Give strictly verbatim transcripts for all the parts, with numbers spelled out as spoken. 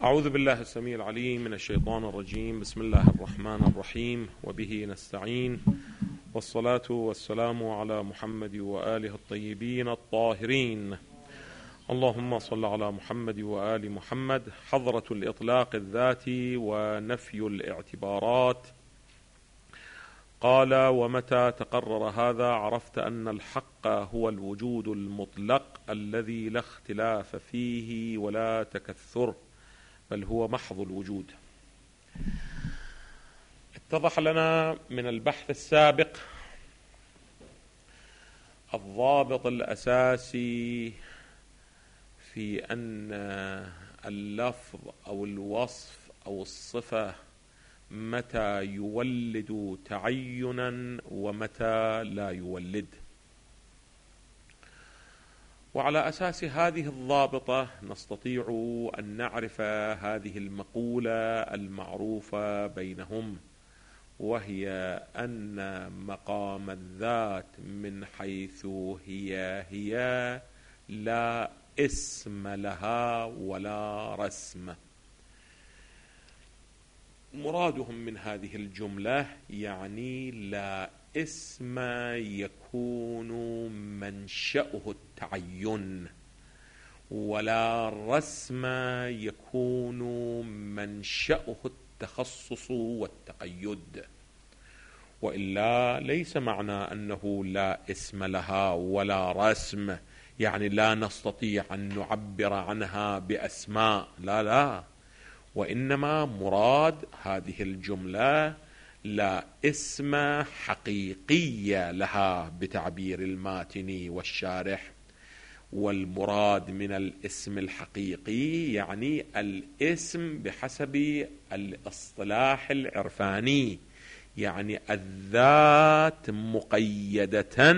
أعوذ بالله السميع العليم من الشيطان الرجيم. بسم الله الرحمن الرحيم، وبه نستعين، والصلاة والسلام على محمد وآله الطيبين الطاهرين. اللهم صل على محمد وآل محمد. حضرة الإطلاق الذاتي ونفي الاعتبارات. قال: ومتى تقرر هذا عرفت أن الحق هو الوجود المطلق الذي لا اختلاف فيه ولا تكثر، بل هو محض الوجود. اتضح لنا من البحث السابق الضابط الأساسي في أن اللفظ أو الوصف أو الصفة متى يولد تعينا ومتى لا يولد. وعلى أساس هذه الضابطة نستطيع أن نعرف هذه المقولة المعروفة بينهم، وهي أن مقام الذات من حيث هي هي لا اسم لها ولا رسم. مرادهم من هذه الجملة يعني لا اسم يكون منشأه التعين، ولا رسم يكون منشأه التخصص والتقيد. وإلا ليس معنى أنه لا اسم لها ولا رسم يعني لا نستطيع أن نعبر عنها بأسماء، لا لا، وإنما مراد هذه الجملة لا اسم حقيقي لها بتعبير الماتني والشارح. والمراد من الاسم الحقيقي يعني الاسم بحسب الاصطلاح العرفاني، يعني الذات مقيدة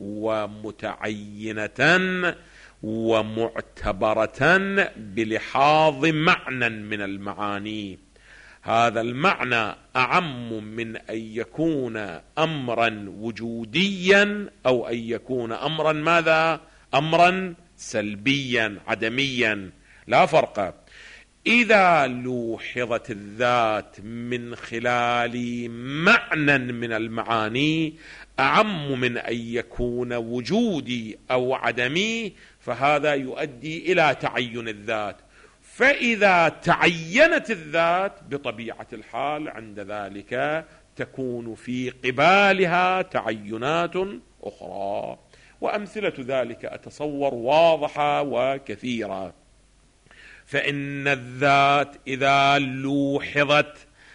ومتعينة ومعتبرة بلحاظ معنى من المعاني. هذا المعنى أعم من أن يكون أمرا وجوديا أو أن يكون أمرا ماذا؟ أمرا سلبيا عدميا، لا فرق. إذا لوحظت الذات من خلال معنى من المعاني أعم من أن يكون وجودي أو عدمي، فهذا يؤدي إلى تعين الذات. فإذا تعينت الذات بطبيعة الحال عند ذلك تكون في قبالها تعينات أخرى، وأمثلة ذلك أتصور واضحة وكثيرة. فإن الذات إذا لوحظت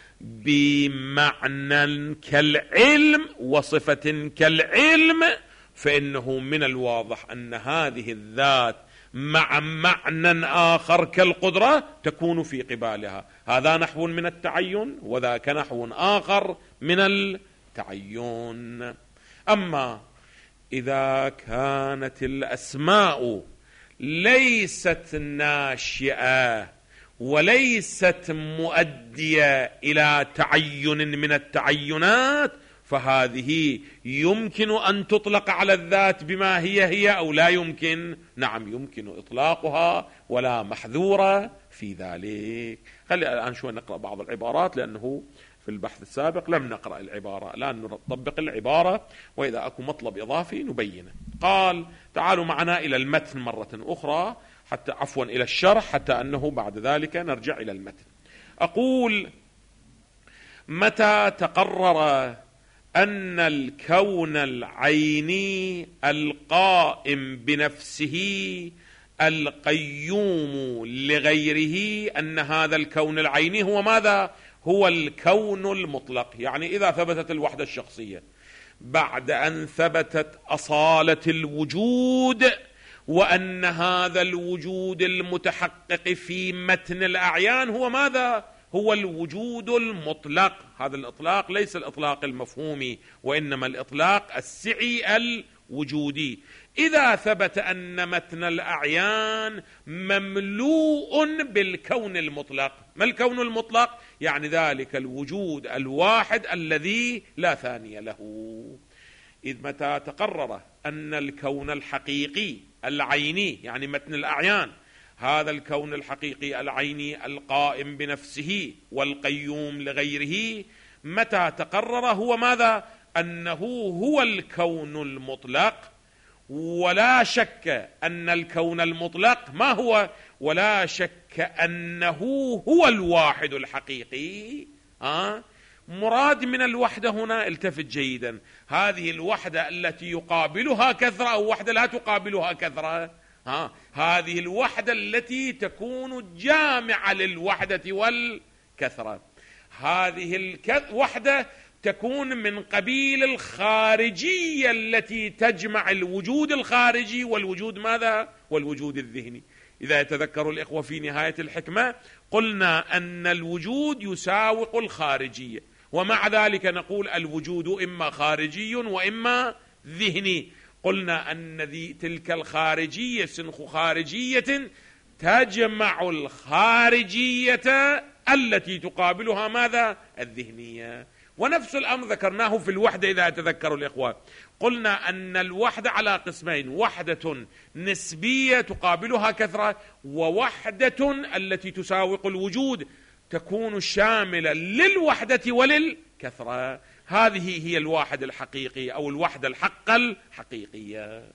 بمعنى كالعلم وصفة كالعلم فإنه من الواضح أن هذه الذات مع معنى آخر كالقدرة تكون في قبالها. هذا نحو من التعين وذاك نحو آخر من التعين. أما إذا كانت الأسماء ليست ناشئة وليست مؤدية إلى تعين من التعينات، فهذه يمكن أن تطلق على الذات بما هي هي أو لا يمكن؟ نعم يمكن إطلاقها ولا محذورة في ذلك. خلي الآن شوي نقرأ بعض العبارات، لأنه في البحث السابق لم نقرأ العبارة، الآن نطبق العبارة، وإذا أكو مطلب إضافي نبينه. قال: تعالوا معنا إلى المتن مرة أخرى، حتى عفوا إلى الشرح، حتى أنه بعد ذلك نرجع إلى المتن. أقول: متى تقرر أن الكون العيني القائم بنفسه القيوم لغيره، أن هذا الكون العيني هو ماذا؟ هو الكون المطلق. يعني إذا ثبتت الوحدة الشخصية بعد أن ثبتت أصالة الوجود، وأن هذا الوجود المتحقق في متن الأعيان هو ماذا؟ هو الوجود المطلق. هذا الإطلاق ليس الإطلاق المفهومي، وإنما الإطلاق السعي الوجودي. إذا ثبت أن متن الأعيان مملوء بالكون المطلق. ما الكون المطلق؟ يعني ذلك الوجود الواحد الذي لا ثاني له. إذ متى تقرر أن الكون الحقيقي العيني يعني متن الأعيان هذا الكون الحقيقي العيني القائم بنفسه والقيوم لغيره متى تقرر هو ماذا؟ أنه هو الكون المطلق، ولا شك أن الكون المطلق ما هو؟ ولا شك أنه هو الواحد الحقيقي. آه؟ مراد من الوحدة هنا، التفت جيدا، هذه الوحدة التي يقابلها كثرة أو وحدة لا تقابلها كثرة؟ ها، هذه الوحدة التي تكون جامعة للوحدة والكثرة. هذه الوحدة تكون من قبيل الخارجية التي تجمع الوجود الخارجي والوجود ماذا؟ والوجود الذهني. إذا يتذكر الإخوة في نهاية الحكمة قلنا أن الوجود يساوق الخارجية، ومع ذلك نقول الوجود إما خارجي وإما ذهني. قلنا أن ذي تلك الخارجية سنخ خارجية تجمع الخارجية التي تقابلها ماذا؟ الذهنية. ونفس الأمر ذكرناه في الوحدة إذا يتذكر الإخوة، قلنا أن الوحدة على قسمين: وحدة نسبية تقابلها كثرة، ووحدة التي تساوق الوجود تكون شاملة للوحدة وللكثرة. هذه هي الواحد الحقيقي أو الوحدة الحق الحقيقية.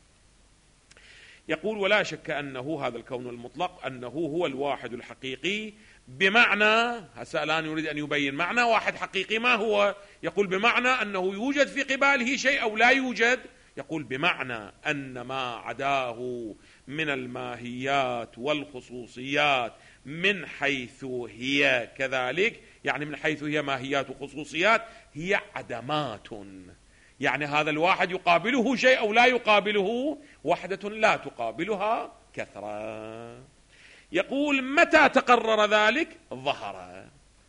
يقول: ولا شك أنه هذا الكون المطلق أنه هو الواحد الحقيقي، بمعنى هسه الآن يريد أن يبين معنى واحد حقيقي ما هو. يقول بمعنى أنه يوجد في قباله شيء أو لا يوجد. يقول بمعنى أن ما عداه من الماهيات والخصوصيات من حيث هي كذلك، يعني من حيث هي ماهيات وخصوصيات، هي عدمات. يعني هذا الواحد يقابله شيء أو لا يقابله، وحدة لا تقابلها كثرة. يقول: متى تقرر ذلك؟ ظهر.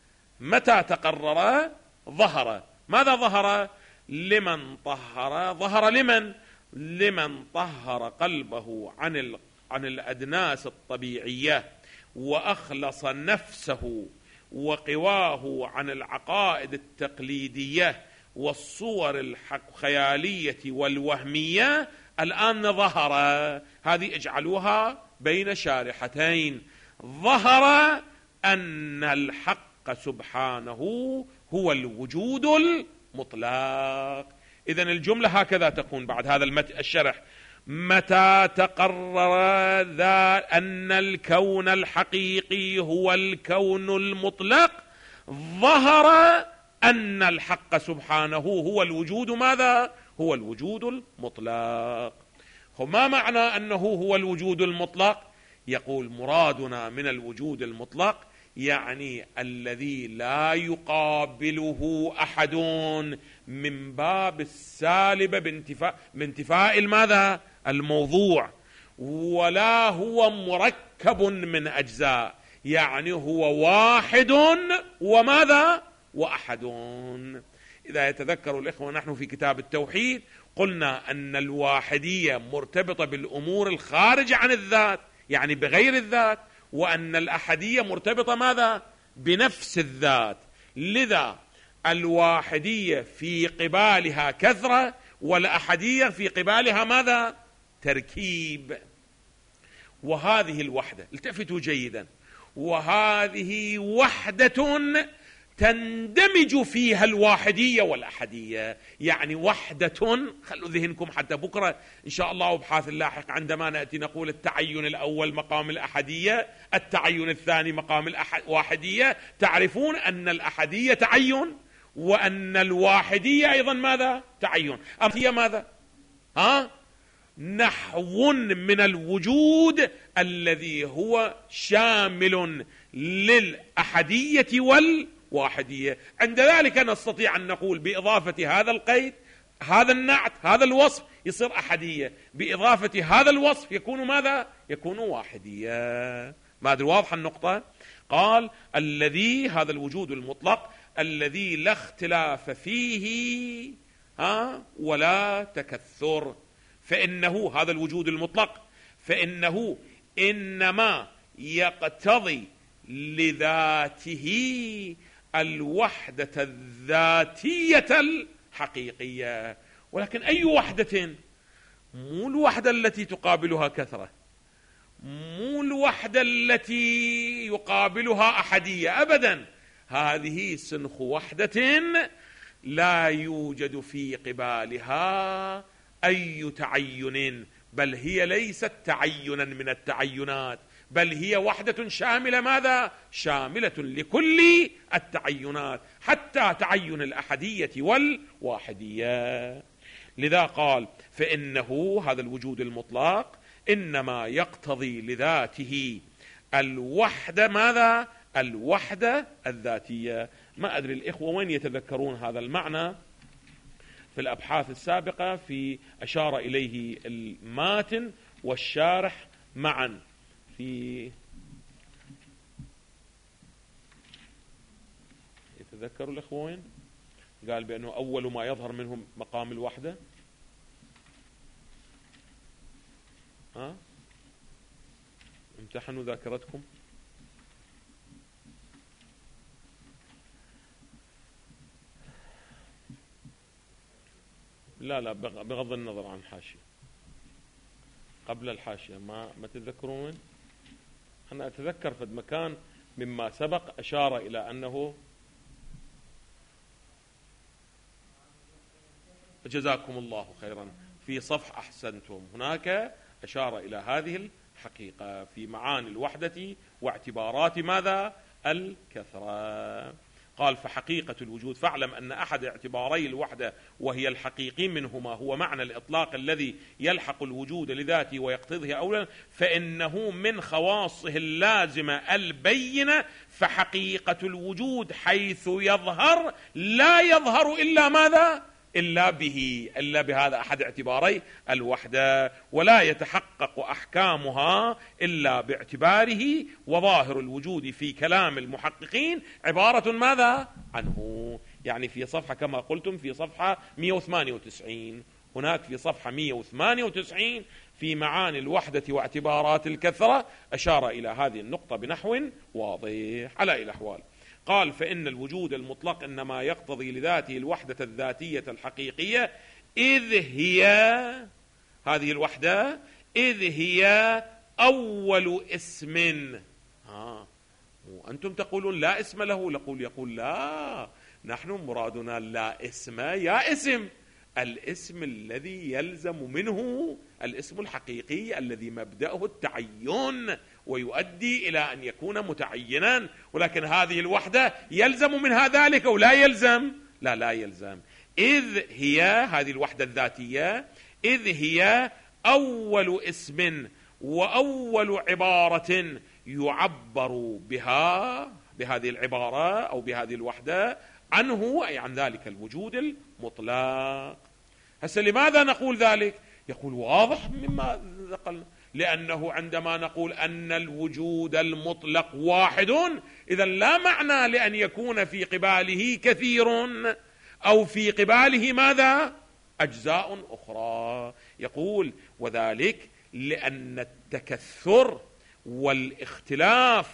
متى تقرر؟ ظهر. ماذا ظهر؟ لمن طهر. ظهر لمن؟ لمن طهر قلبه عن عن الأدناس الطبيعية، وأخلص نفسه وقواه عن العقائد التقليدية والصور الخيالية والوهمية. الآن ظهر، هذه اجعلوها بين شارحتين. ظهر أن الحق سبحانه هو الوجود المطلق. إذن الجملة هكذا تكون بعد هذا الشرح: متى تقرر ذا أن الكون الحقيقي هو الكون المطلق، ظهر أن الحق سبحانه هو الوجود ماذا؟ هو الوجود المطلق. ما معنى أنه هو الوجود المطلق؟ يقول: مرادنا من الوجود المطلق يعني الذي لا يقابله أحد من باب السالبة بانتفاء, بانتفاء الماذا؟ الموضوع، ولا هو مركب من أجزاء، يعني هو واحد وماذا؟ وأحد. إذا يتذكر الإخوة نحن في كتاب التوحيد قلنا أن الواحدية مرتبطة بالأمور الخارجة عن الذات، يعني بغير الذات، وأن الأحدية مرتبطة ماذا؟ بنفس الذات. لذا الواحدية في قبالها كثرة، والأحدية في قبالها ماذا؟ تركيب. وهذه الوحدة، التفتوا جيدا، وهذه وحدة تندمج فيها الواحدية والأحدية. يعني وحدة، خلوا ذهنكم حتى بكرة إن شاء الله وبحاث اللاحق عندما نأتي نقول التعين الأول مقام الأحدية، التعين الثاني مقام الواحدية، تعرفون أن الأحدية تعين وأن الواحدية أيضا ماذا؟ تعين. هي ماذا؟ ها؟ نحو من الوجود الذي هو شامل للأحدية والواحدية. عند ذلك نستطيع أن نقول بإضافة هذا القيد، هذا النعت، هذا الوصف، يصير أحدية، بإضافة هذا الوصف يكون ماذا؟ يكون واحدية. ما أدري واضحة النقطة؟ قال: الذي، هذا الوجود المطلق الذي لا اختلاف فيه ها ولا تكثر، فإنه هذا الوجود المطلق فإنه إنما يقتضي لذاته الوحدة الذاتية الحقيقية. ولكن أي وحدة؟ مو الوحدة التي تقابلها كثرة، مو الوحدة التي يقابلها أحدية أبدا، هذه سنخ وحدة لا يوجد في قبالها أي تعين، بل هي ليست تعينا من التعينات، بل هي وحدة شاملة. ماذا؟ شاملة لكل التعينات حتى تعين الأحدية والواحدية. لذا قال فإنه هذا الوجود المطلق إنما يقتضي لذاته الوحدة. ماذا؟ الوحدة الذاتية. ما أدري الإخوة وين يتذكرون هذا المعنى في الأبحاث السابقة، في أشار إليه الماتن والشارح معا في يتذكروا الإخوة وين قال بأنه أول ما يظهر منهم مقام الوحدة. ها امتحنوا ذاكرتكم. لا لا بغض النظر عن الحاشية، قبل الحاشية ما ما تتذكرون. أنا أتذكر في مكان مما سبق أشار إلى أنه جزاكم الله خيرا في صفح أحسنتم، هناك أشار إلى هذه الحقيقة في معاني الوحدة واعتبارات ماذا؟ الكثرة. قال فحقيقة الوجود، فاعلم أن أحد اعتباري الوحدة وهي الحقيقي منهما هو معنى الإطلاق الذي يلحق الوجود لذاته ويقتضيه أولا، فإنه من خواصه اللازمة البينة. فحقيقة الوجود حيث يظهر لا يظهر إلا ماذا؟ إلا به، إلا بهذا أحد اعتباري الوحدة، ولا يتحقق أحكامها إلا باعتباره. وظاهر الوجود في كلام المحققين عبارة ماذا؟ عنه. يعني في صفحة كما قلتم في صفحة مئة وثمانية وتسعين، هناك في صفحة مئة وثمانية وتسعين في معاني الوحدة واعتبارات الكثرة أشار إلى هذه النقطة بنحو واضح. على أي الأحوال قال فإن الوجود المطلق إنما يقتضي لذاته الوحدة الذاتية الحقيقية، إذ هي هذه الوحدة إذ هي أول اسم. ها وأنتم تقولون لا اسم له، نقول يقول لا، نحن مرادنا لا اسم يا اسم، الاسم الذي يلزم منه الاسم الحقيقي الذي مبدأه التعين ويؤدي إلى أن يكون متعينا. ولكن هذه الوحدة يلزم منها ذلك أو لا يلزم؟ لا لا يلزم. إذ هي هذه الوحدة الذاتية إذ هي أول اسم وأول عبارة يعبر بها بهذه العبارة أو بهذه الوحدة عنه، أي عن ذلك الوجود المطلق. هسه لماذا نقول ذلك؟ يقول واضح مما ذكرنا، لأنه عندما نقول أن الوجود المطلق واحد، إذا لا معنى لأن يكون في قباله كثير أو في قباله ماذا؟ أجزاء أخرى. يقول وذلك لأن التكثر والاختلاف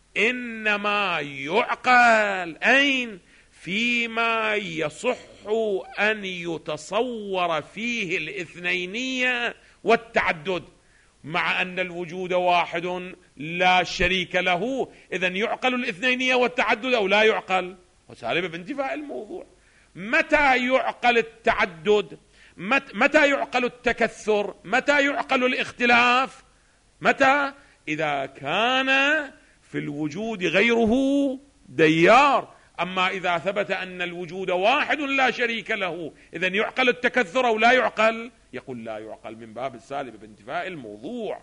إنما يعقل أين؟ فيما يصح أن يتصور فيه الاثنينية والتعدد، مع أن الوجود واحد لا شريك له. إذن يعقل الاثنينية والتعدد أو لا يعقل؟ وسالب بانتفاء الموضوع. متى يعقل التعدد؟ متى يعقل التكثر؟ متى يعقل الاختلاف؟ متى؟ إذا كان في الوجود غيره ديار. أما إذا ثبت أن الوجود واحد لا شريك له، إذن يعقل التكثر أو لا يعقل؟ يقول لا يعقل من باب السالب بانتفاء الموضوع.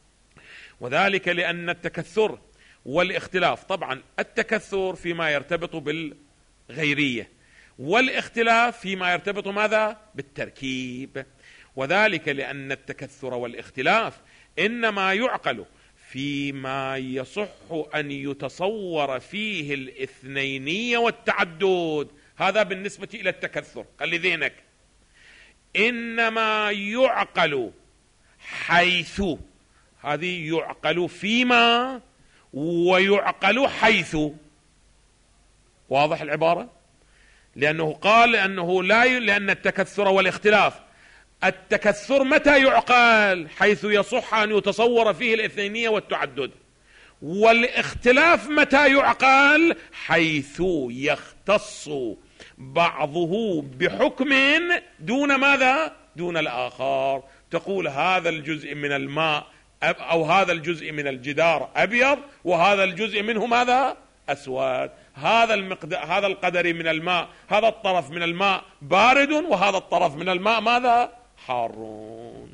وذلك لأن التكثر والاختلاف، طبعا التكثر فيما يرتبط بالغيرية، والاختلاف فيما يرتبط ماذا؟ بالتركيب. وذلك لأن التكثر والاختلاف إنما يعقل فيما يصح أن يتصور فيه الاثنينية والتعدد. هذا بالنسبة إلى التكثر، خلي ذهنك. إنما يعقل حيث، هذه يعقل فيما ويعقل حيث. واضح العبارة؟ لأنه قال أنه لا ي... لأن التكثر والاختلاف التكثر متى يعقل؟ حيث يصح أن يتصور فيه الاثنينية والتعدد. والاختلاف متى يعقل؟ حيث يختص بعضه بحكم دون ماذا؟ دون الآخر. تقول هذا الجزء من الماء أو هذا الجزء من الجدار أبيض وهذا الجزء منه ماذا؟ أسود. هذا المقدار، هذا القدر من الماء، هذا الطرف من الماء بارد وهذا الطرف من الماء ماذا؟ حار.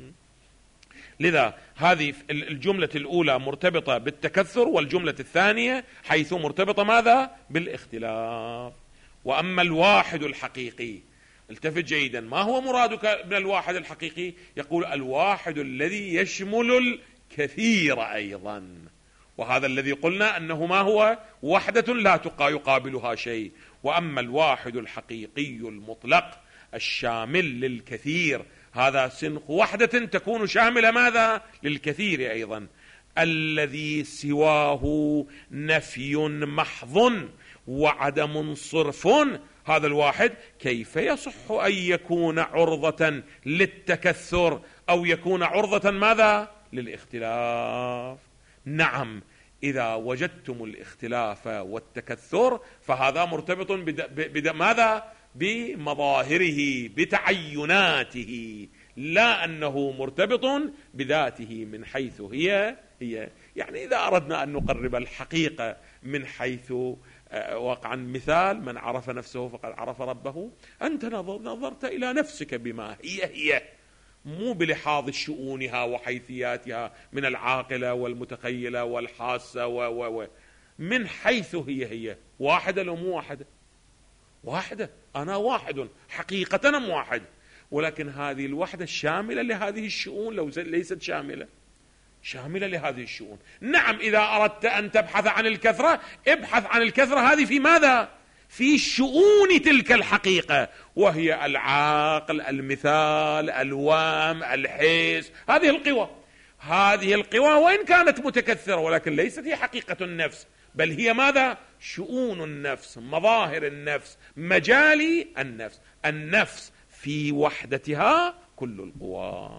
لذا هذه الجملة الأولى مرتبطة بالتكثر، والجملة الثانية حيث مرتبطة ماذا؟ بالاختلاف. وأما الواحد الحقيقي، التفت جيدا، ما هو مرادك من الواحد الحقيقي؟ يقول الواحد الذي يشمل الكثير أيضا، وهذا الذي قلنا أنه ما هو؟ وحدة لا يقابلها شيء. وأما الواحد الحقيقي المطلق الشامل للكثير، هذا سنخ وحدة تكون شاملة ماذا؟ للكثير أيضا. الذي سواه نفي محض وعدم صرف، هذا الواحد كيف يصح أن يكون عرضة للتكثر أو يكون عرضة ماذا؟ للاختلاف. نعم، إذا وجدتم الاختلاف والتكثر فهذا مرتبط بد... ماذا؟ بمظاهره، بتعيناته، لا أنه مرتبط بذاته من حيث هي هي. يعني إذا أردنا أن نقرب الحقيقة من حيث وقعا مثال: من عرف نفسه فقد عرف ربه. أنت نظرت إلى نفسك بما هي هي، مو بلحاظ شؤونها وحيثياتها من العاقلة والمتخيلة والحاسة و و و من حيث هي هي. واحدة لو مو واحدة؟ واحدة، أنا واحد حقيقة، أنا واحد، ولكن هذه الوحدة شاملة لهذه الشؤون لو ليست شاملة شاملة لهذه الشؤون. نعم، إذا أردت أن تبحث عن الكثرة ابحث عن الكثرة هذه في ماذا؟ في شؤون تلك الحقيقة، وهي العقل، المثال، الوهم، الحس، هذه القوى. هذه القوى وإن كانت متكثرة ولكن ليست هي حقيقة النفس، بل هي ماذا؟ شؤون النفس، مظاهر النفس، مجال النفس. النفس في وحدتها كل القوى.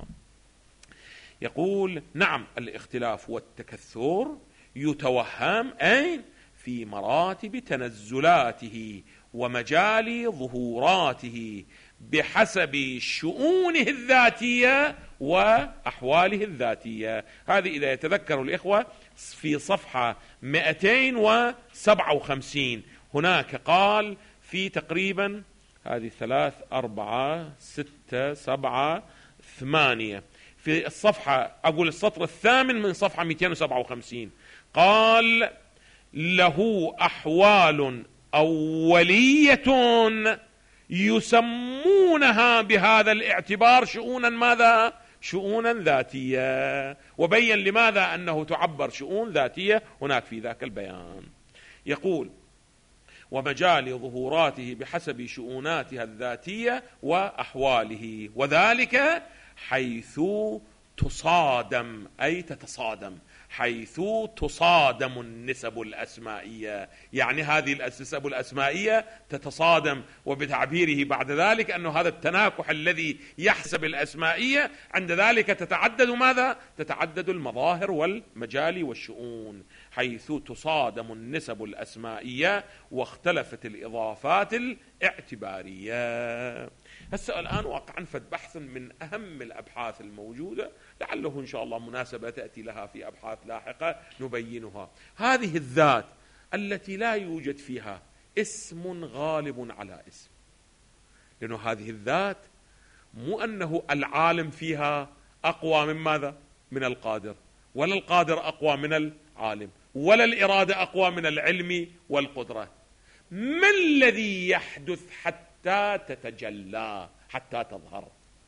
يقول نعم، الاختلاف والتكثر يتوهم أين؟ في مراتب تنزلاته ومجال ظهوراته بحسب شؤونه الذاتية وأحواله الذاتية. هذه إذا يتذكر الإخوة في صفحة مئتين وسبعة وخمسين هناك قال في تقريبا هذه ثلاث أربعة ستة سبعة ثمانية، في الصفحة أقول السطر الثامن من صفحة مئتين وسبعة وخمسين قال: له أحوال أولية يسمونها بهذا الاعتبار شؤونا ماذا؟ شؤونا ذاتية. وبين لماذا أنه تعبر شؤون ذاتية هناك في ذاك البيان. يقول: ومجال ظهوراته بحسب شؤوناتها الذاتية وأحواله، وذلك حيث تصادم، أي تتصادم، حيث تصادم النسب الأسمائية. يعني هذه النسب الأسمائية تتصادم، وبتعبيره بعد ذلك أنه هذا التناكح الذي يحسب الأسمائية عند ذلك تتعدد ماذا؟ تتعدد المظاهر والمجال والشؤون، حيث تصادم النسب الأسمائية واختلفت الإضافات الاعتبارية. هسه الآن واقعا فد بحث من أهم الأبحاث الموجودة، لعله إن شاء الله مناسبة تأتي لها في أبحاث لاحقة نبينها. هذه الذات التي لا يوجد فيها اسم غالب على اسم، لأنه هذه الذات مو أنه العالم فيها أقوى من ماذا؟ من القادر، ولا القادر أقوى من العالم، ولا الإرادة أقوى من العلم والقدرة. ما الذي يحدث حتى تتجلى، حتى تظهر؟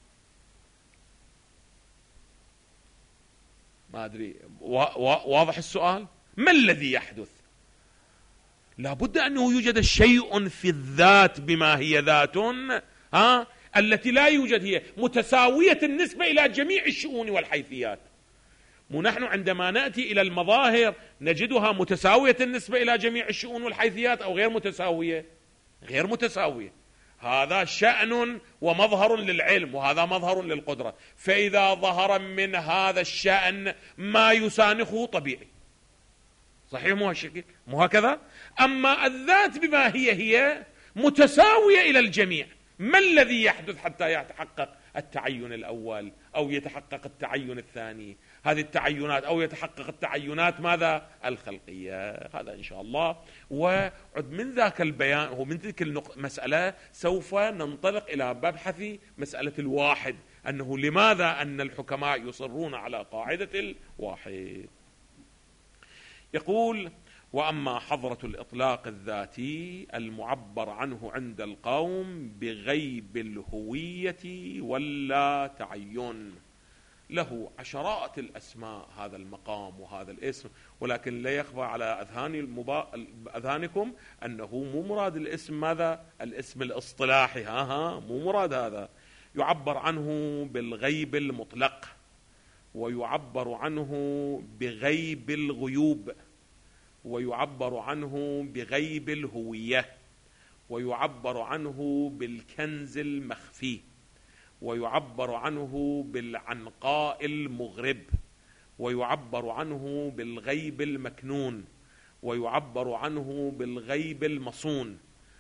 ما أدري، واضح السؤال؟ ما الذي يحدث؟ لابد أنه يوجد شيء في الذات بما هي ذات، ها؟ التي لا يوجد، هي متساوية النسبة إلى جميع الشؤون والحيثيات. ونحن عندما نأتي إلى المظاهر نجدها متساوية النسبة إلى جميع الشؤون والحيثيات أو غير متساوية؟ غير متساوية. هذا شأن ومظهر للعلم، وهذا مظهر للقدرة. فإذا ظهر من هذا الشأن ما يسانخه طبيعي. صحيح مو هالشكل؟ مو هكذا؟ أما الذات بما هي هي متساوية إلى الجميع. ما الذي يحدث حتى يتحقق التعين الأول أو يتحقق التعين الثاني؟ هذه التعينات أو يتحقق التعينات ماذا؟ الخلقية. هذا إن شاء الله. وعد من ذاك البيان ومن تلك المسألة سوف ننطلق إلى مبحث مسألة الواحد، أنه لماذا أن الحكماء يصرون على قاعدة الواحد. يقول: وأما حضرة الإطلاق الذاتي المعبر عنه عند القوم بغيب الهوية ولا تعين، له عشرات الأسماء هذا المقام وهذا الاسم، ولكن لا يخفى على أذهان المبا... أذهانكم أنه مو مراد الاسم ماذا؟ الاسم الاصطلاحي، ها ها مو مراد هذا. يعبر عنه بالغيب المطلق، ويعبر عنه بغيب الغيوب، ويعبر عنه بغيب الهوية، ويعبر عنه بالكنز المخفي، ويعبر عنه بالعنقاء المغرب، ويعبر عنه بالغيب المكنون، ويعبر عنه بالغيب المصون،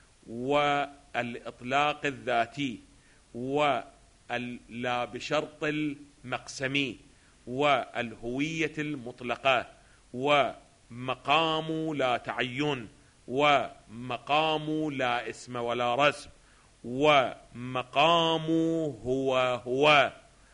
والإطلاق الذاتي، ولا بشرط المقسمي، والهوية المطلقة، ومقام لا تعين، ومقام لا اسم ولا رسم، ومقام هو هو،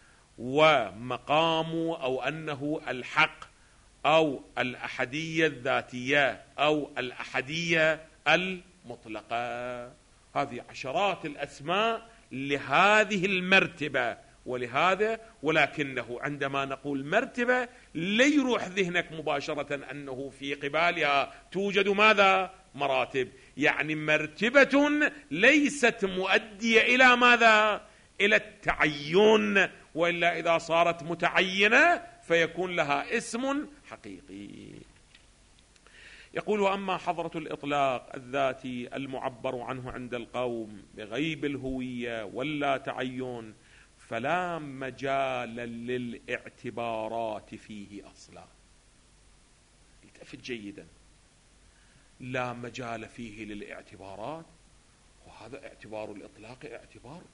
ومقام أو أنه الحق، أو الأحدية الذاتية، أو الأحدية المطلقة. هذه عشرات الأسماء لهذه المرتبة. ولهذا ولكنه عندما نقول مرتبة لا يروح ذهنك مباشرة أنه في قبالها توجد ماذا؟ مراتب. يعني مرتبة ليست مؤدية إلى ماذا؟ إلى التعين، وإلا إذا صارت متعينة فيكون لها اسم حقيقي. يقول: وأما حضرة الإطلاق الذاتي المعبر عنه عند القوم بغيب الهوية ولا تعين فلا مجال للاعتبارات فيه أصلا. التفت جيدا، لا مجال فيه للاعتبارات، وهذا اعتبار الإطلاق اعتبار،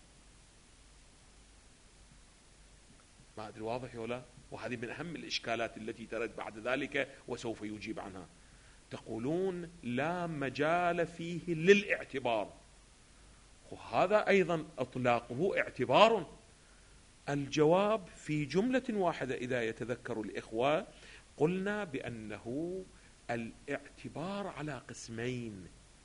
ما أدري واضح ولا؟ وهذه من أهم الإشكالات التي ترد بعد ذلك وسوف يجيب عنها. تقولون لا مجال فيه للاعتبار، وهذا أيضا إطلاقه اعتبار. الجواب في جملة واحدة إذا يتذكر الإخوة، قلنا بأنه الاعتبار على قسمين: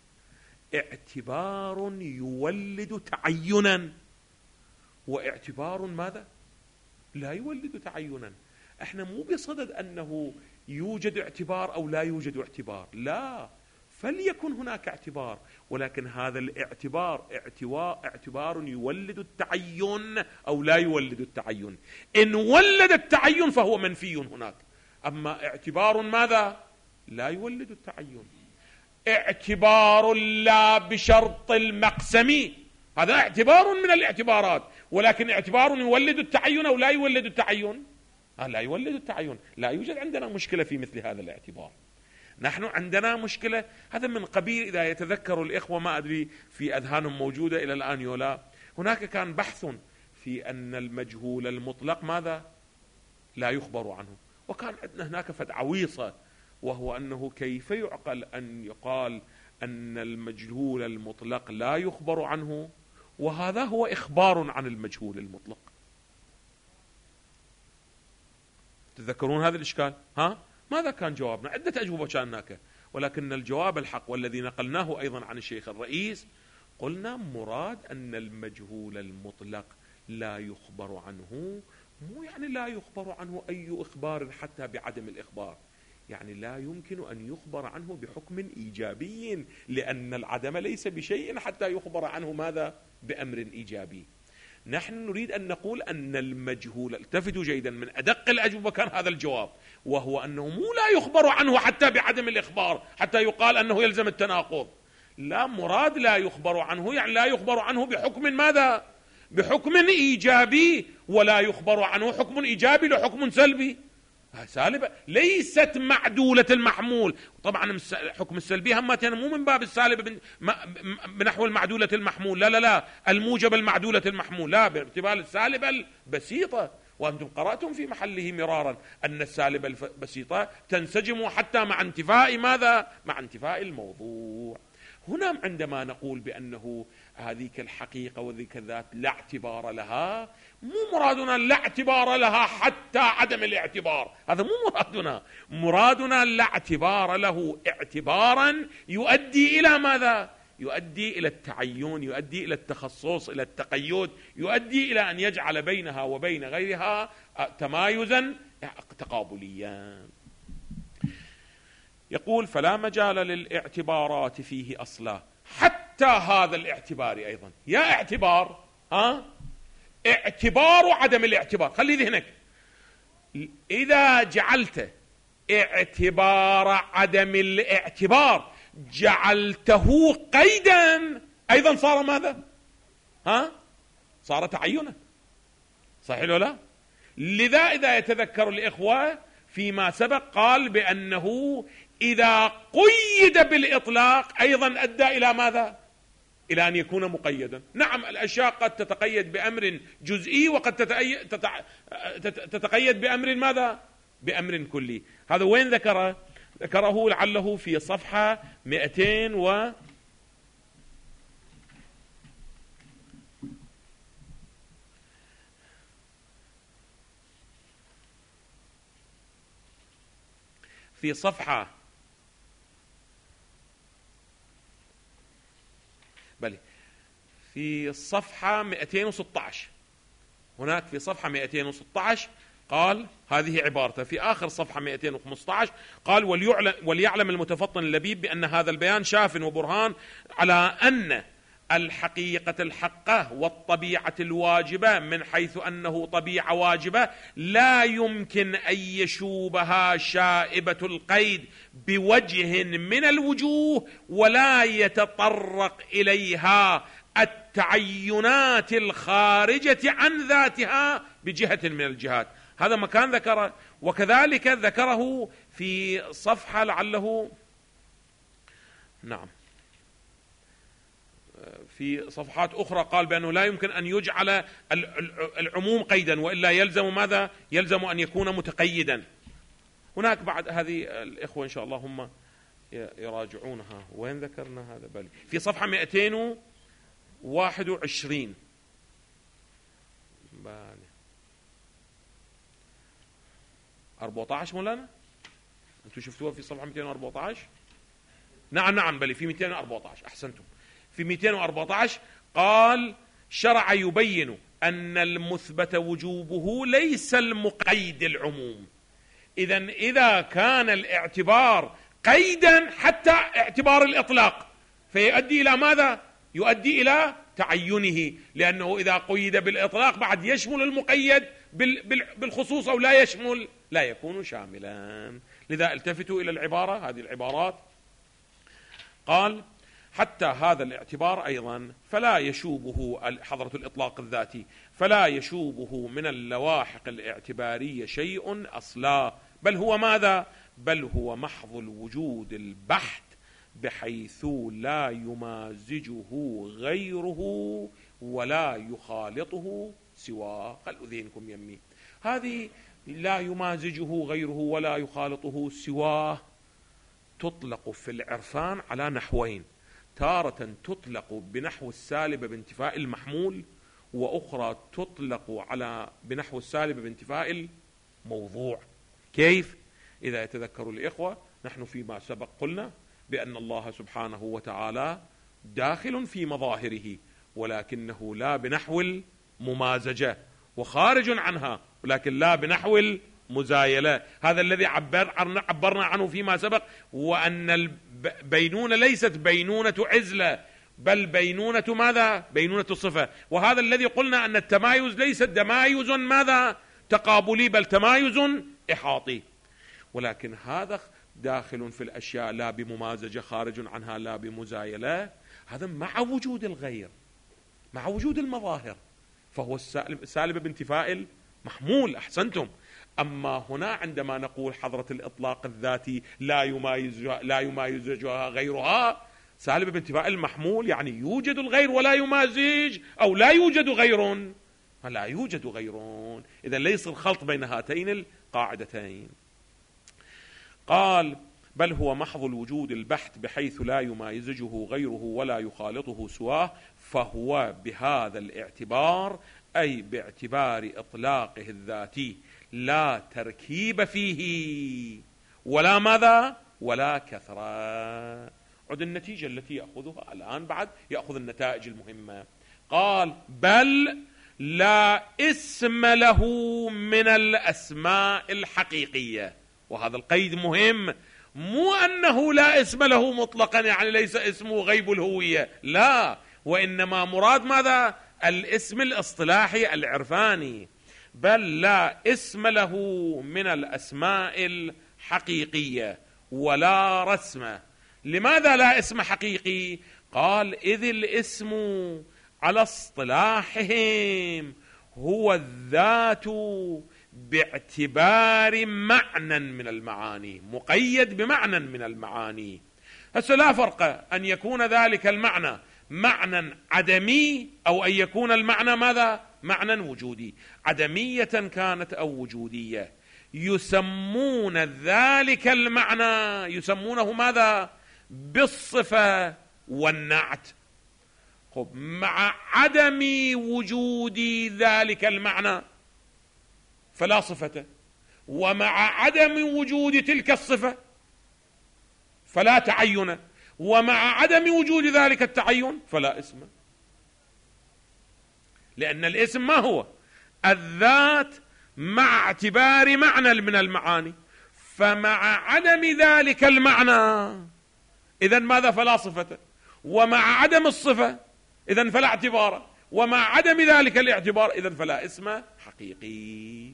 اعتبار يولد تعينا، واعتبار ماذا؟ لا يولد تعينا. احنا مو بصدد أنه يوجد اعتبار أو لا يوجد اعتبار، لا، فليكن هناك اعتبار، ولكن هذا الاعتبار اعتبار يولد التعين أو لا يولد التعين. إن ولد التعين فهو منفي هناك. أما اعتبار ماذا؟ لا يولد التعين. اعتبار لا بشرط المقسم، هذا اعتبار من الاعتبارات، ولكن اعتبار يولد التعين أو لا يولد التعين؟ لا يولد التعين. لا يوجد عندنا مشكلة في مثل هذا الاعتبار. نحن عندنا مشكلة، هذا من قبيل إذا يتذكر الإخوة، ما أدري في أذهانهم موجودة إلى الآن يولا، هناك كان بحث في أن المجهول المطلق ماذا؟ لا يخبر عنه. وكان عندنا هناك فدعويصة، وهو أنه كيف يعقل أن يقال أن المجهول المطلق لا يخبر عنه، وهذا هو إخبار عن المجهول المطلق. تذكرون هذا الإشكال؟ ها؟ ماذا كان جوابنا؟ عدة أجوبة كان هناك، ولكن الجواب الحق والذي نقلناه أيضا عن الشيخ الرئيس، قلنا مراد أن المجهول المطلق لا يخبر عنه، مو يعني لا يخبر عنه أي إخبار حتى بعدم الإخبار، يعني لا يمكن أن يخبر عنه بحكم إيجابي، لأن العدم ليس بشيء حتى يخبر عنه ماذا؟ بأمر إيجابي. نحن نريد أن نقول أن المجهول، التفتوا جيدا، من أدق الأجوبة كان هذا الجواب، وهو أنه مو لا يخبر عنه حتى بعدم الإخبار حتى يقال أنه يلزم التناقض، لا، مراد لا يخبر عنه يعني لا يخبر عنه بحكم ماذا؟ بحكم إيجابي، ولا يخبر عنه حكم إيجابي لحكم سلبي. سالبة ليست معدولة المحمول. طبعا حكم السلبي همتين مو من باب السالبة بنحو المعدولة المحمول، لا لا لا، الموجب المعدولة المحمول، لا، باعتبار السالبة البسيطة. وأنتم قرأتم في محله مرارا أن السالبة البسيطة تنسجم حتى مع انتفاء ماذا؟ مع انتفاء الموضوع. هنا عندما نقول بأنه هذيك الحقيقة وذيك الذات لا اعتبار لها، مو مرادنا لا اعتبار لها حتى عدم الاعتبار، هذا مو مرادنا. مرادنا لا اعتبار له اعتبارا يؤدي إلى ماذا؟ يؤدي إلى التعين، يؤدي إلى التخصص، إلى التقيد، يؤدي إلى أن يجعل بينها وبين غيرها تمايزا تقابليا. يقول فلا مجال للاعتبارات فيه أصلا، حتى هذا الاعتبار أيضا. يا اعتبار، ها اعتبار عدم الاعتبار، خلي ذهنك، إذا جعلت اعتبار عدم الاعتبار جعلته قيدا أيضا صار ماذا؟ ها صار تعينا، صحيح ولا لا؟ لذا إذا يتذكر الإخوة فيما سبق قال بأنه إذا قيد بالإطلاق أيضا أدى إلى ماذا؟ إلى أن يكون مقيدا. نعم، الأشياء قد تتقيد بأمر جزئي وقد تتقيد بأمر ماذا؟ بأمر كلي. هذا وين ذكره؟ ذكره لعله في صفحة مئتين و في صفحة بل في الصفحة مئتين وستة عشر، هناك في صفحة مئتين وستة عشر قال هذه عبارته في آخر صفحة مئتين وخمسة عشر قال وليعلم, وليعلم المتفطن اللبيب بأن هذا البيان شاف وبرهان على أن الحقيقة الحقة والطبيعة الواجبة من حيث أنه طبيعة واجبة لا يمكن أن يشوبها شائبة القيد بوجه من الوجوه، ولا يتطرق إليها التعينات الخارجة عن ذاتها بجهة من الجهات. هذا مكان ذكره، وكذلك ذكره في صفحة لعله نعم في صفحات أخرى قال بأنه لا يمكن أن يجعل العموم قيدا، وإلا يلزم ماذا؟ يلزم أن يكون متقيدا. هناك بعد هذه الإخوة إن شاء الله هم يراجعونها. وين ذكرنا هذا؟ بل في صفحة مئتين وواحد وعشرين أربعة عشر مولانا، أنتم شفتوها في صفحة مئتين وأربعة عشر؟ نعم نعم بل في مئتين وأربعة عشر، أحسنتم. في مئتين وأربعة عشر قال شرع يبين أن المثبت وجوبه ليس المقيد العموم. إذن إذا كان الاعتبار قيدا حتى اعتبار الإطلاق فيؤدي إلى ماذا؟ يؤدي إلى تعينه، لأنه إذا قيد بالإطلاق بعد يشمل المقيد بالخصوص أو لا يشمل، لا يكون شاملا. لذا التفتوا إلى العبارة، هذه العبارات. قال حتى هذا الاعتبار أيضا فلا يشوبه حضرة الإطلاق الذاتي، فلا يشوبه من اللواحق الاعتبارية شيء أصلا، بل هو ماذا؟ بل هو محض الوجود البحت، بحيث لا يمازجه غيره ولا يخالطه سواه. خلوا ذهنكم يمي، هذه لا يمازجه غيره ولا يخالطه سواه تطلق في العرفان على نحوين: تارة تطلق بنحو السالب بانتفاء المحمول، وأخرى تطلق على بنحو السالب بانتفاء الموضوع. كيف؟ إذا يتذكروا الإخوة نحن فيما سبق قلنا بأن الله سبحانه وتعالى داخل في مظاهره، ولكنه لا بنحو الممازجة، وخارج عنها ولكن لا بنحو المزايلة. هذا الذي عبر عبرنا عنه فيما سبق، وأن البينونة ليست بينونة عزلة بل بينونة ماذا؟ بينونة الصفة. وهذا الذي قلنا أن التمايز ليس تمايز ماذا؟ تقابلي، بل تمايز إحاطي. ولكن هذا داخل في الأشياء لا بممازجة، خارج عنها لا بمزايلة، هذا مع وجود الغير، مع وجود المظاهر، فهو السالب بانتفاء المحمول. أحسنتم. أما هنا عندما نقول حضرة الإطلاق الذاتي لا يمايز لا يمايزها غيرها، سالب بانتفاء المحمول يعني يوجد الغير ولا يمازج، أو لا يوجد غير لا يوجد غير. إذا ليس الخلط بين هاتين القاعدتين. قال: بل هو محض الوجود البحت بحيث لا يمازجه غيره ولا يخالطه سواه، فهو بهذا الاعتبار، أي باعتبار إطلاقه الذاتي، لا تركيب فيه ولا ماذا ولا كثرة. عد النتيجة التي يأخذها الآن، بعد يأخذ النتائج المهمة. قال: بل لا اسم له من الأسماء الحقيقية. وهذا القيد مهم، مو أنه لا اسم له مطلقا يعني ليس اسمه غيب الهوية، لا، وإنما مراد ماذا؟ الاسم الاصطلاحي العرفاني. بل لا اسم له من الأسماء الحقيقية ولا رسم. لماذا لا اسم حقيقي؟ قال: إذ الاسم على اصطلاحهم هو الذات باعتبار معنى من المعاني، مقيد بمعنى من المعاني. هسه لا فرق أن يكون ذلك المعنى معنى عدمي أو أن يكون المعنى ماذا؟ معنى وجودي. عدمية كانت أو وجودية، يسمون ذلك المعنى يسمونه ماذا؟ بالصفة والنعت. خب، مع عدم وجود ذلك المعنى فلا صفة، ومع عدم وجود تلك الصفة فلا تعين، ومع عدم وجود ذلك التعين فلا اسم. لأن الاسم ما هو؟ الذات مع اعتبار معنى من المعاني، فمع عدم ذلك المعنى إذن ماذا؟ فلا صفة، ومع عدم الصفة إذن فلا اعتبار، ومع عدم ذلك الاعتبار إذن فلا اسم حقيقي.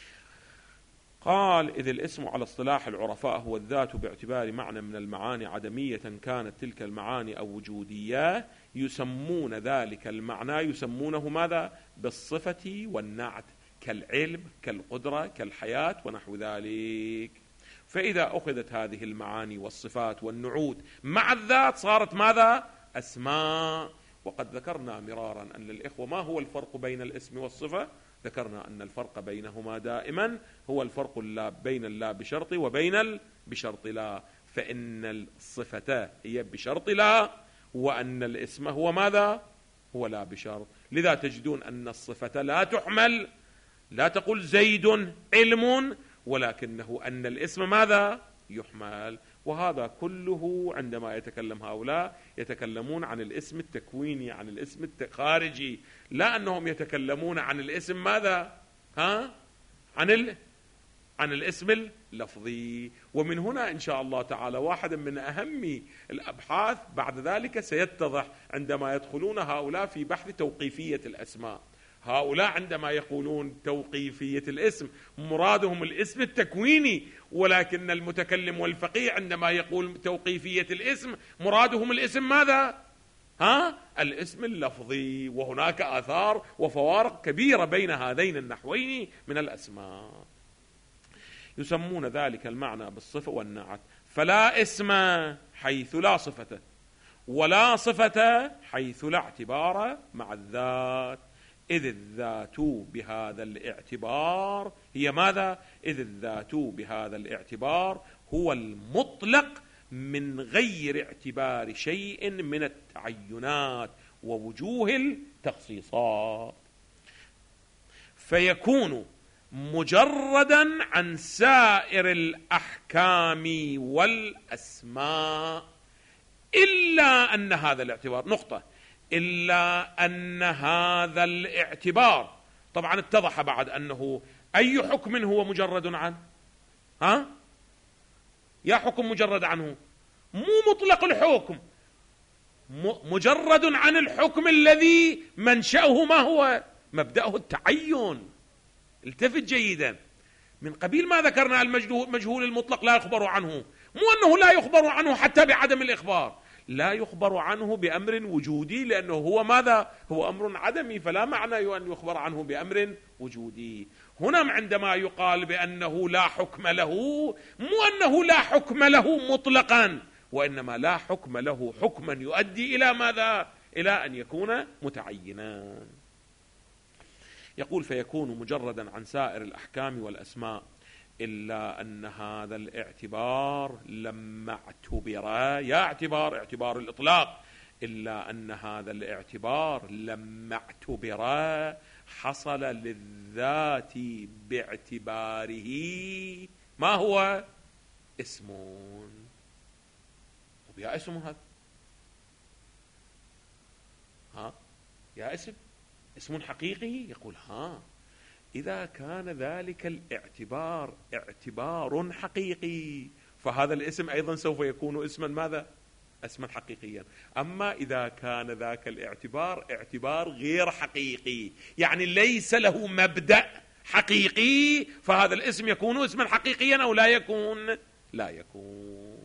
قال: إذ الاسم على اصطلاح العرفاء هو الذات باعتبار معنى من المعاني، عدمية كانت تلك المعاني أو وجودية، يسمون ذلك المعنى يسمونه ماذا؟ بالصفة والنعت، كالعلم، كالقدرة، كالحياة ونحو ذلك. فإذا أخذت هذه المعاني والصفات والنعوت مع الذات صارت ماذا؟ أسماء. وقد ذكرنا مرارا أن للإخوة ما هو الفرق بين الاسم والصفة؟ ذكرنا أن الفرق بينهما دائما هو الفرق بين اللا بشرط وبين بشرط لا، فإن الصفة هي بشرط لا، وأن الاسم هو ماذا؟ هو لا بشرط. لذا تجدون أن الصفة لا تحمل، لا تقول زيد علم، ولكنه أن الاسم ماذا؟ يحمل. وهذا كله عندما يتكلم هؤلاء يتكلمون عن الاسم التكويني، عن الاسم الخارجي، لا أنهم يتكلمون عن الاسم ماذا؟ ها؟ عن ال... عن الاسم اللفظي. ومن هنا إن شاء الله تعالى واحد من أهم الأبحاث بعد ذلك سيتضح عندما يدخلون هؤلاء في بحث توقيفية الأسماء. هؤلاء عندما يقولون توقيفية الاسم مرادهم الاسم التكويني، ولكن المتكلم والفقيه عندما يقول توقيفية الاسم مرادهم الاسم ماذا؟ ها؟ الاسم اللفظي. وهناك آثار وفوارق كبيرة بين هذين النحوين من الأسماء. يسمون ذلك المعنى بالصفة والنعت، فلا اسم حيث لا صفة، ولا صفة حيث لا اعتبار مع الذات، إذ الذات بهذا الاعتبار هي ماذا؟ إذ الذات بهذا الاعتبار هو المطلق من غير اعتبار شيء من التعينات ووجوه التخصيصات، فيكون مجردا عن سائر الأحكام والأسماء، إلا أن هذا الاعتبار نقطة إلا أن هذا الاعتبار طبعا اتضح بعد أنه أي حكم هو مجرد عنه؟ ها؟ يا حكم مجرد عنه؟ مو مطلق الحكم، مجرد عن الحكم الذي منشأه ما هو؟ مبدأه التعين. التفت جيدا، من قبيل ما ذكرنا المجهول المطلق لا يخبر عنه، مو أنه لا يخبر عنه حتى بعدم الإخبار، لا يخبر عنه بأمر وجودي، لأنه هو ماذا؟ هو أمر عدمي، فلا معنى أن يخبر عنه بأمر وجودي. هنا عندما يقال بأنه لا حكم له، مو أنه لا حكم له مطلقا، وإنما لا حكم له حكما يؤدي إلى ماذا؟ إلى أن يكون متعينا. يقول فيكون مجردا عن سائر الأحكام والأسماء، إلا أن هذا الاعتبار لما اعتبر، يا اعتبار اعتبار الإطلاق، إلا أن هذا الاعتبار لما اعتبر حصل للذات باعتباره ما هو؟ اسم. يا اسم هذا، ها يا اسم، اسم حقيقي. يقول ها إذا كان ذلك الاعتبار اعتبار حقيقي فهذا الاسم أيضا سوف يكون اسما ماذا؟ اسما حقيقيا. أما إذا كان ذاك الاعتبار اعتبار غير حقيقي، يعني ليس له مبدأ حقيقي، فهذا الاسم يكون اسما حقيقيا أو لا يكون؟ لا يكون.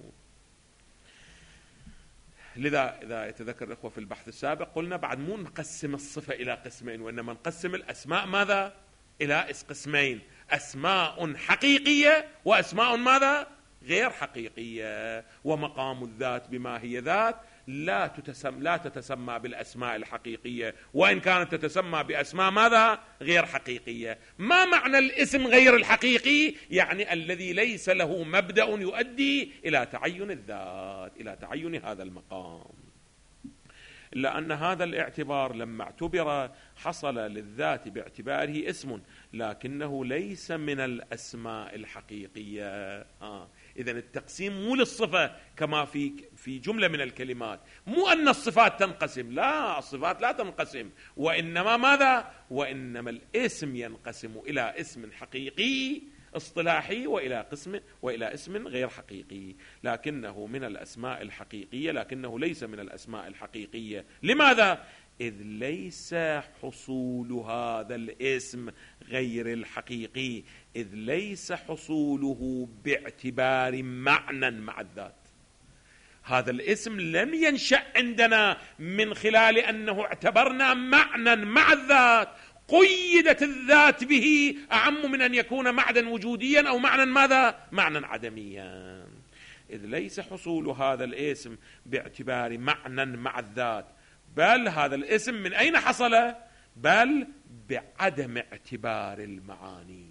لذا إذا يتذكر الإخوة في البحث السابق قلنا بعد مو نقسم الصفة إلى قسمين، وإنما نقسم الأسماء ماذا؟ إلى قسمين، أسماء حقيقية وأسماء ماذا؟ غير حقيقية. ومقام الذات بما هي ذات لا تتسمى, لا تتسمى بالأسماء الحقيقية، وإن كانت تتسمى بأسماء ماذا؟ غير حقيقية. ما معنى الاسم غير الحقيقي؟ يعني الذي ليس له مبدأ يؤدي إلى تعين الذات، إلى تعين هذا المقام. إلا أن هذا الاعتبار لما اعتبر حصل للذات باعتباره اسم، لكنه ليس من الأسماء الحقيقية. آه. إذن التقسيم مو للصفة كما في في جملة من الكلمات، مو أن الصفات تنقسم، لا، الصفات لا تنقسم، وإنما ماذا؟ وإنما الاسم ينقسم إلى اسم حقيقي اصطلاحي وإلى قسم وإلى اسم غير حقيقي، لكنه من الأسماء الحقيقية، لكنه ليس من الأسماء الحقيقية. لماذا؟ إذ ليس حصول هذا الاسم غير الحقيقي، إذ ليس حصوله باعتبار معنى مع الذات. هذا الاسم لم ينشأ عندنا من خلال أنه اعتبرنا معنى مع الذات قيدت الذات به أعم من أن يكون معنى وجوديا أو معنى ماذا؟ معنى عدميا. إذ ليس حصول هذا الاسم باعتبار معنى مع الذات، بل هذا الاسم من أين حصل؟ بل بعدم اعتبار المعاني.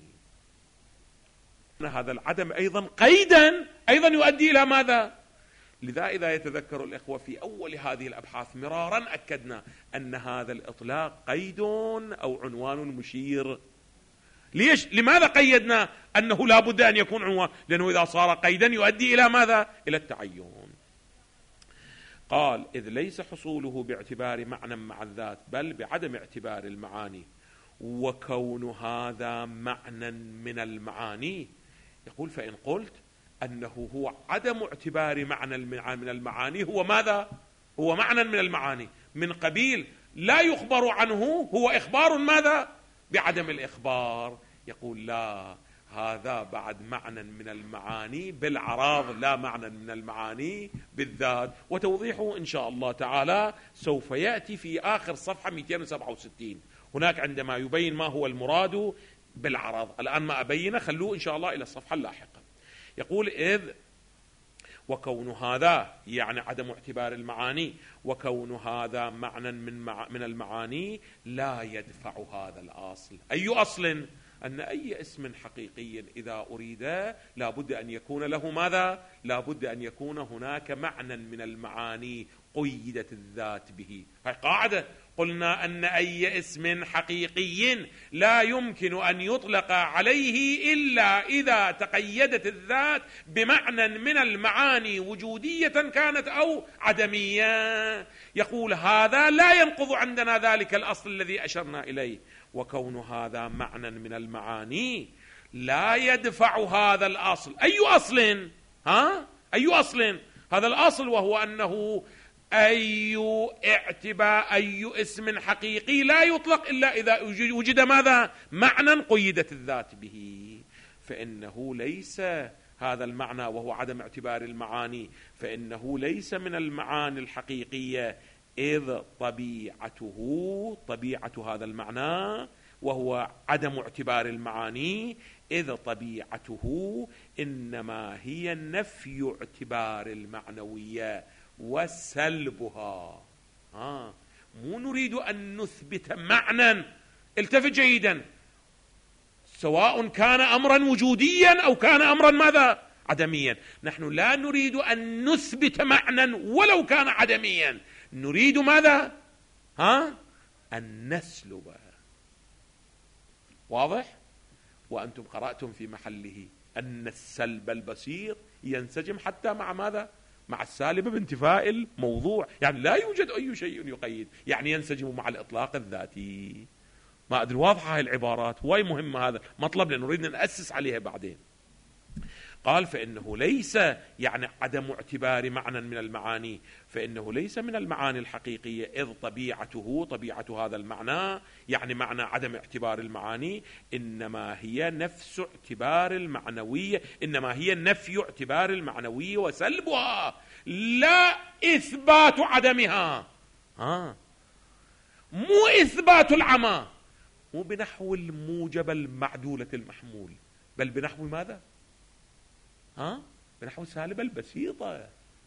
هذا العدم أيضا قيدا أيضا يؤدي إلى ماذا؟ لذا إذا يتذكر الإخوة في أول هذه الأبحاث مرارا أكدنا أن هذا الإطلاق قيد أو عنوان مشير. ليش؟ لماذا قيدنا أنه لا بد أن يكون عنوان؟ لأنه إذا صار قيدا يؤدي إلى ماذا؟ إلى التعين. قال إذ ليس حصوله باعتبار معنى مع الذات بل بعدم اعتبار المعاني، وكون هذا معنى من المعاني. يقول فإن قلت أنه هو عدم اعتبار معنى من المعاني، هو ماذا؟ هو معنى من المعاني من قبيل لا يخبر عنه، هو إخبار ماذا؟ بعدم الإخبار. يقول لا، هذا بعد معنى من المعاني بالعراض، لا معنى من المعاني بالذات. وتوضيحه إن شاء الله تعالى سوف يأتي في آخر صفحة مئتين وسبعة وستين، هناك عندما يبين ما هو المراد بالعراض. الآن ما أبينه خلوه إن شاء الله إلى الصفحة اللاحقة. يقول إذ وكون هذا يعني عدم اعتبار المعاني، وكون هذا معنى من مع من المعاني لا يدفع هذا الأصل. أي أصل؟ أن أي اسم حقيقي إذا أريد لا بد أن يكون له ماذا؟ لا بد أن يكون هناك معنى من المعاني قيدت الذات به. هاي قاعدة. قلنا أن أي اسم حقيقي لا يمكن أن يطلق عليه إلا إذا تقيدت الذات بمعنى من المعاني وجودية كانت أو عدمية. يقول هذا لا ينقض عندنا ذلك الأصل الذي أشرنا إليه، وكون هذا معنى من المعاني لا يدفع هذا الأصل. أي أصل؟ ها؟ أي أصل؟ هذا الأصل وهو أنه أي اعتبار أي اسم حقيقي لا يطلق إلا إذا وجد ماذا؟ معنى قيدت الذات به، فإنه ليس هذا المعنى وهو عدم اعتبار المعاني، فإنه ليس من المعاني الحقيقية، إذ طبيعته طبيعة هذا المعنى وهو عدم اعتبار المعاني، إذ طبيعته إنما هي نفي اعتبار المعنوية وسلبها. آه مو نريد أن نثبت معنى، التفت جيدا، سواء كان أمرا وجوديا أو كان أمرا ماذا؟ عدميا. نحن لا نريد أن نثبت معنى ولو كان عدميا، نريد ماذا؟ ها؟ أن نسلبه. واضح؟ وأنتم قرأتم في محله أن السلب البسيط ينسجم حتى مع ماذا؟ مع السالب بانتفاء الموضوع، يعني لا يوجد أي شيء يقيد، يعني ينسجم مع الإطلاق الذاتي. ما أدري واضحة هاي العبارات، واي مهمة هذا مطلب لأنه نريد نأسس عليها بعدين. قال فإنه ليس يعني عدم اعتبار معنى من المعاني، فإنه ليس من المعاني الحقيقية، إذ طبيعته طبيعة هذا المعنى يعني معنى عدم اعتبار المعاني، إنما هي نفس اعتبار المعنوية، إنما هي نفي اعتبار المعنوية وسلبها، لا إثبات عدمها. ها مو إثبات العمى، مو بنحو الموجبة المعدولة المحمول، بل بنحو ماذا؟ ها بنحو السالبة البسيطة.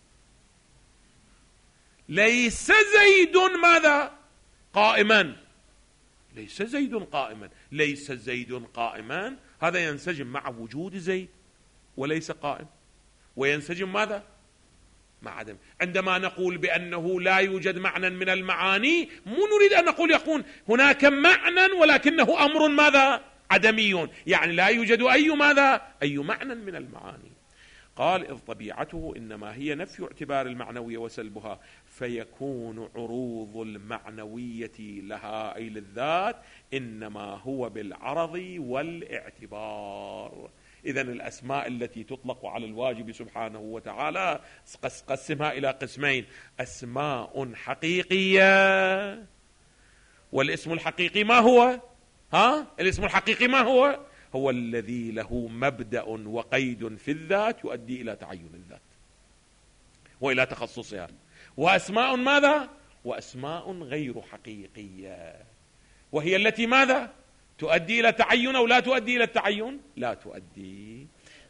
ليس زيد ماذا؟ قائما. ليس زيد قائما، ليس زيد قائما، هذا ينسجم مع وجود زيد وليس قائم، وينسجم ماذا؟ مع عدم. عندما نقول بأنه لا يوجد معنى من المعاني، مو نريد أن نقول يكون هناك معنى ولكنه أمر ماذا؟ عدمي، يعني لا يوجد أي ماذا؟ أي معنى من المعاني. قال إذ طبيعته إنما هي نفي اعتبار المعنوية وسلبها، فيكون عروض المعنوية لها أي للذات إنما هو بالعرض والاعتبار. إذن الأسماء التي تطلق على الواجب سبحانه وتعالى قسمها إلى قسمين: أسماء حقيقية، والاسم الحقيقي ما هو؟ ها؟ الاسم الحقيقي ما هو؟ هو الذي له مبدأ وقيد في الذات يؤدي إلى تعين الذات وإلى تخصصها. وأسماء ماذا؟ وأسماء غير حقيقية، وهي التي ماذا؟ تؤدي إلى تعين أو لا تؤدي إلى التعين؟ لا تؤدي.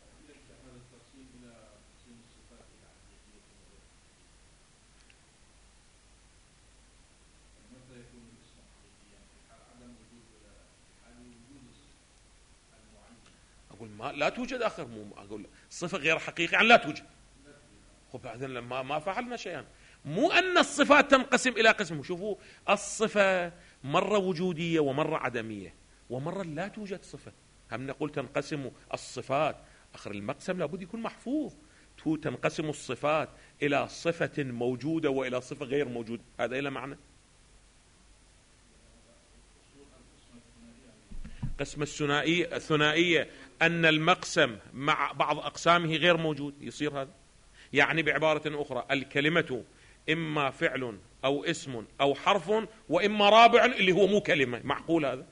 أقول ما لا توجد آخر، مو أقول صفة غير حقيقية يعني لا توجد. وبعدين ما ما فعلنا شيئا. مو أن الصفات تنقسم إلى قسم. شوفوا الصفة مرة وجودية ومرة عدمية ومرة لا توجد صفة. هم نقول تنقسم الصفات، آخر المقسم لابد يكون محفوظ. تنقسم الصفات إلى صفة موجودة وإلى صفة غير موجودة، هذا إلى معنى. قسم الثنائية الثنائية أن المقسم مع بعض أقسامه غير موجود، يصير هذا. يعني بعبارة أخرى الكلمة إما فعل أو اسم أو حرف وإما رابع اللي هو مو كلمة. معقول هذا؟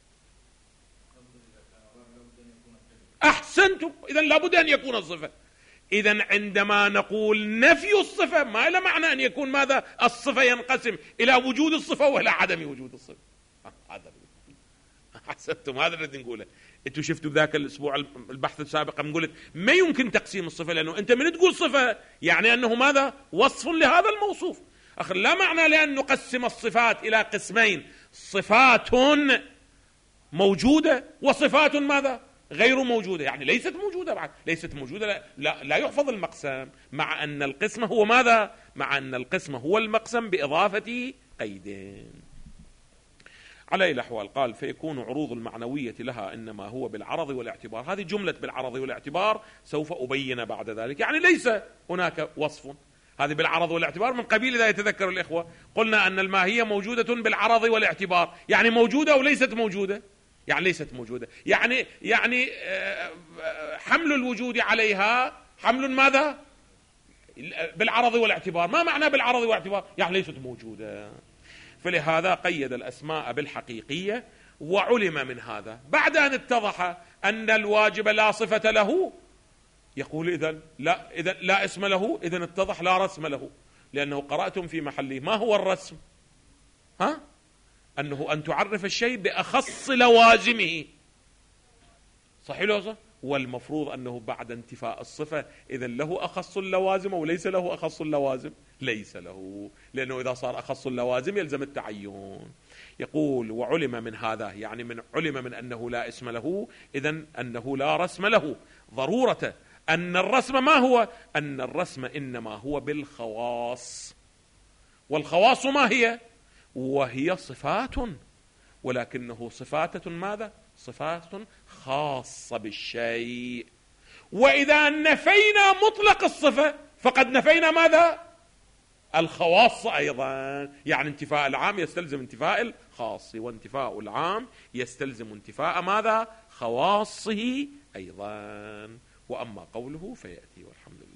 أحسنتم، إذن لابد أن يكون الصفة. إذن عندما نقول نفي الصفة ما له معنى أن يكون ماذا؟ الصفة ينقسم إلى وجود الصفة وإلى عدم وجود الصفة. هذا أحسنتم، هذا الذي نقوله. انتوا شفتوا ذاك الاسبوع البحث السابق نقول ما يمكن تقسيم الصفه، لانه انت من تقول صفه يعني انه ماذا؟ وصف لهذا الموصوف. اخر لا معنى لان نقسم الصفات الى قسمين: صفات موجوده وصفات ماذا؟ غير موجوده، يعني ليست موجوده بعد، ليست موجوده لا, لا, لا يحفظ المقسم، مع ان القسم هو ماذا؟ مع ان القسم هو المقسم باضافه قيدين. على أي الأحوال قال فيكون عروض المعنوية لها إنما هو بالعرض والاعتبار. هذه جملة بالعرض والاعتبار سوف أبين بعد ذلك، يعني ليس هناك وصف. هذه بالعرض والاعتبار من قبيل إذا يتذكر الإخوة قلنا أن الماهية موجودة بالعرض والاعتبار، يعني موجودة أو ليست موجودة؟ يعني ليست موجودة، يعني يعني حمل الوجود عليها حمل ماذا؟ بالعرض والاعتبار. ما معنى بالعرض والاعتبار؟ يعني ليست موجودة. فلهذا قيد الأسماء بالحقيقية، وعلم من هذا بعد أن اتضح أن الواجب لا صفة له يقول إذن لا, إذن لا اسم له، إذن اتضح لا رسم له، لأنه قرأتم في محله. ما هو الرسم؟ ها؟ أنه أن تعرف الشيء بأخص لوازمه. صحيح لو صح؟ والمفروض أنه بعد انتفاء الصفة إذن له أخص اللوازم وليس له أخص اللوازم؟ ليس له، لأنه إذا صار أخص اللوازم يلزم التعين. يقول وعلم من هذا، يعني من علم من أنه لا اسم له إذن أنه لا رسم له، ضرورة أن الرسم ما هو؟ أن الرسم إنما هو بالخواص، والخواص ما هي؟ وهي صفات، ولكنه صفات ماذا؟ صفات خاصة بالشيء. وإذا نفينا مطلق الصفة فقد نفينا ماذا؟ الخواص أيضا. يعني انتفاء العام يستلزم انتفاء الخاص، وانتفاء العام يستلزم انتفاء ماذا؟ خواصه أيضا. وأما قوله فيأتي، والحمد لله.